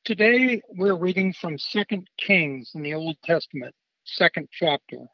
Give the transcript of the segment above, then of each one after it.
Today we're reading from Second Kings in the Old Testament, second chapter.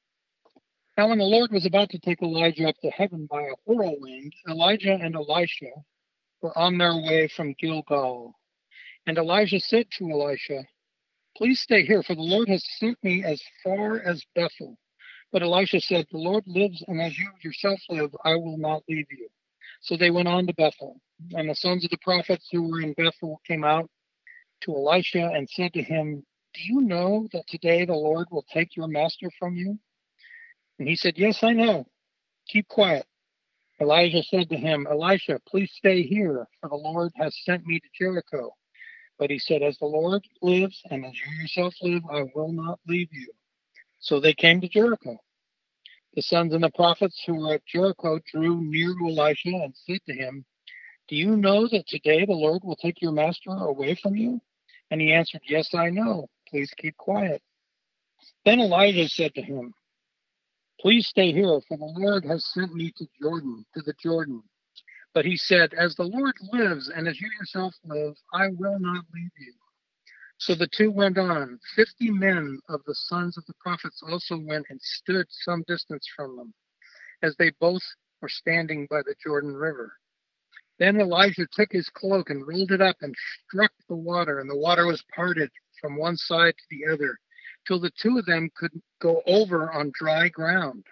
Now, when the Lord was about to take Elijah up to heaven by a whirlwind, Elijah and Elisha were on their way from Gilgal. And Elijah said to Elisha, "Please stay here, for the Lord has sent me as far as Bethel." But Elisha said, "The Lord lives, and as you yourself live, I will not leave you." So they went on to Bethel. And the sons of the prophets who were in Bethel came out to Elisha and said to him, "Do you know that today the Lord will take your master from you?" And he said, "Yes, I know. Keep quiet." Elijah said to him, "Elisha, please stay here, for the Lord has sent me to Jericho." But he said, "As the Lord lives and as you yourself live, I will not leave you." So they came to Jericho. The sons and the prophets who were at Jericho drew near to Elisha and said to him, "Do you know that today the Lord will take your master away from you?" And he answered, "Yes, I know. Please keep quiet." Then Elijah said to him, "Please stay here, for the Lord has sent me to the Jordan." But he said, "As the Lord lives, and as you yourself live, I will not leave you." So the two went on. 50 men of the sons of the prophets also went and stood some distance from them, as they both were standing by the Jordan River. Then Elijah took his cloak and rolled it up and struck the water, and the water was parted from one side to the other, till the two of them could go over on dry ground.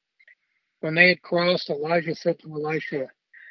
When they had crossed, Elijah said to Elisha,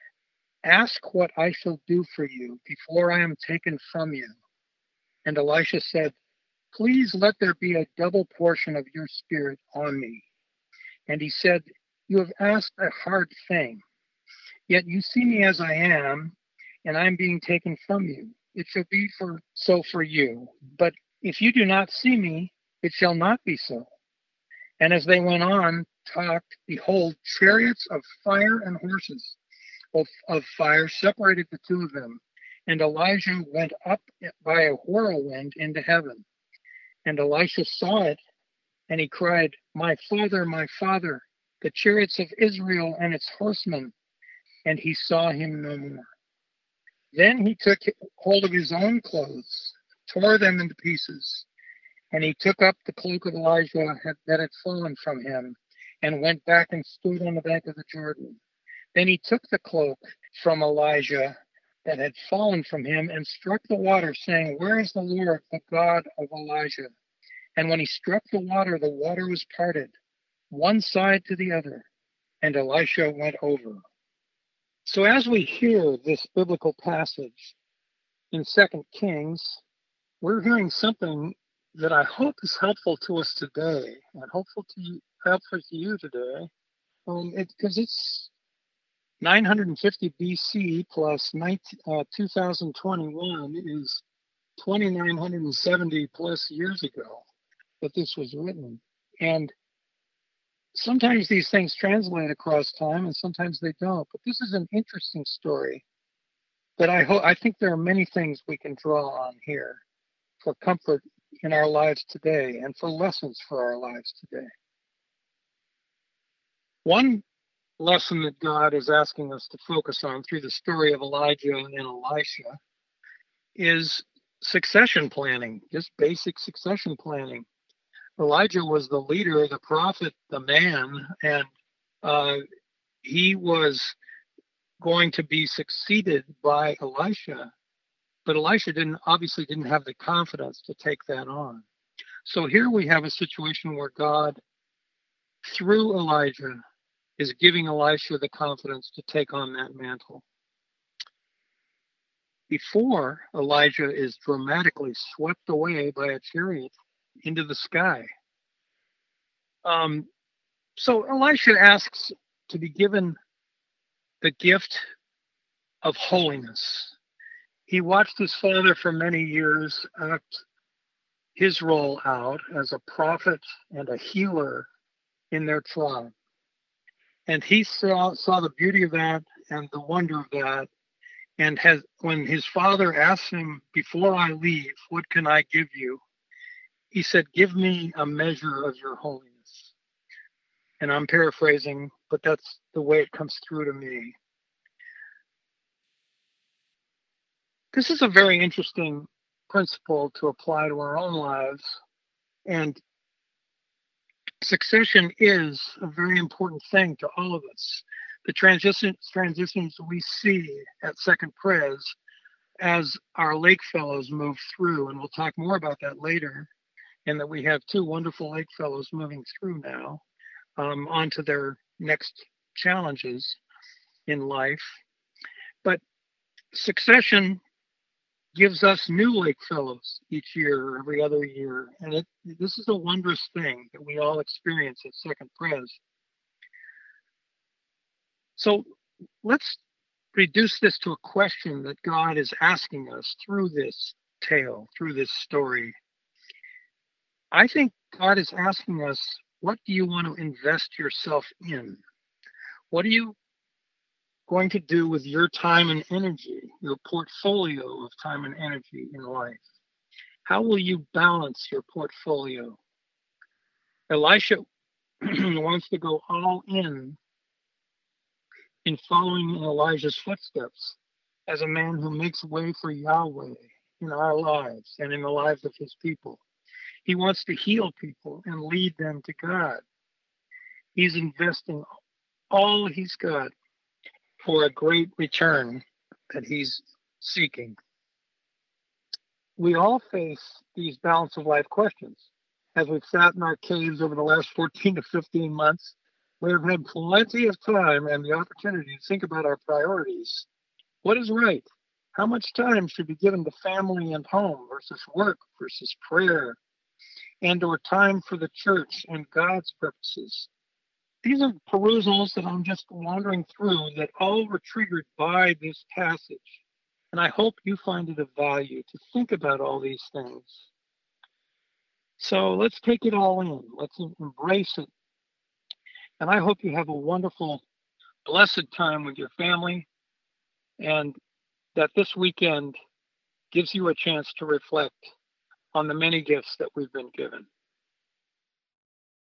"Ask what I shall do for you before I am taken from you." And Elisha said, "Please let there be a double portion of your spirit on me." And he said, "You have asked a hard thing. Yet you see me as I am, and I am being taken from you. It shall be for you. But if you do not see me, it shall not be so." And as they went on, talked, behold, chariots of fire and horses of fire separated the two of them. And Elijah went up by a whirlwind into heaven. And Elisha saw it, and he cried, my father, the chariots of Israel and its horsemen." And he saw him no more. Then he took hold of his own clothes, tore them into pieces, and he took up the cloak of Elijah that had fallen from him, and went back and stood on the bank of the Jordan. Then he took the cloak from Elijah that had fallen from him and struck the water, saying, "Where is the Lord, the God of Elijah?" And when he struck the water was parted, one side to the other, and Elisha went over. So as we hear this biblical passage in Second Kings, we're hearing something that I hope is helpful to us today, and helpful to you today, because it's 950 BC plus 2021 is 2,970 plus years ago that this was written. And sometimes these things translate across time and sometimes they don't. But this is an interesting story that I think there are many things we can draw on here for comfort in our lives today and for lessons for our lives today. One lesson that God is asking us to focus on through the story of Elijah and Elisha is succession planning, just basic succession planning. Elijah was the leader, the prophet, the man, and uh, he was going to be succeeded by Elisha. But Elisha obviously didn't have the confidence to take that on. So here we have a situation where God, through Elijah, is giving Elisha the confidence to take on that mantle. Before Elijah is dramatically swept away by a chariot into the sky. So Elisha asks to be given the gift of holiness. He watched his father for many years act his role out as a prophet and a healer in their tribe. And he saw the beauty of that and the wonder of that. And when his father asked him, "Before I leave, what can I give you?" He said, "Give me a measure of your holiness." And I'm paraphrasing, but that's the way it comes through to me. This is a very interesting principle to apply to our own lives. And succession is a very important thing to all of us. The transitions we see at Second Pres as our lake fellows move through, and we'll talk more about that later, and that we have two wonderful lake fellows moving through now onto their next challenges in life. But succession gives us new lake fellows each year or every other year, and this is a wondrous thing that we all experience at Second Pres. So let's reduce this to a question that God is asking us through this tale, through this story. I think God is asking us, what do you want to invest yourself in? What are you going to do with your time and energy, your portfolio of time and energy in life? How will you balance your portfolio? Elisha wants to go all in following in Elijah's footsteps as a man who makes way for Yahweh in our lives and in the lives of his people. He wants to heal people and lead them to God. He's investing all he's got for a great return that he's seeking. We all face these balance of life questions. As we've sat in our caves over the last 14 to 15 months, we have had plenty of time and the opportunity to think about our priorities. What is right? How much time should be given to family and home versus work versus prayer, and or time for the church and God's purposes? These are perusals that I'm just wandering through that all were triggered by this passage. And I hope you find it of value to think about all these things. So let's take it all in. Let's embrace it. And I hope you have a wonderful, blessed time with your family, and that this weekend gives you a chance to reflect on the many gifts that we've been given.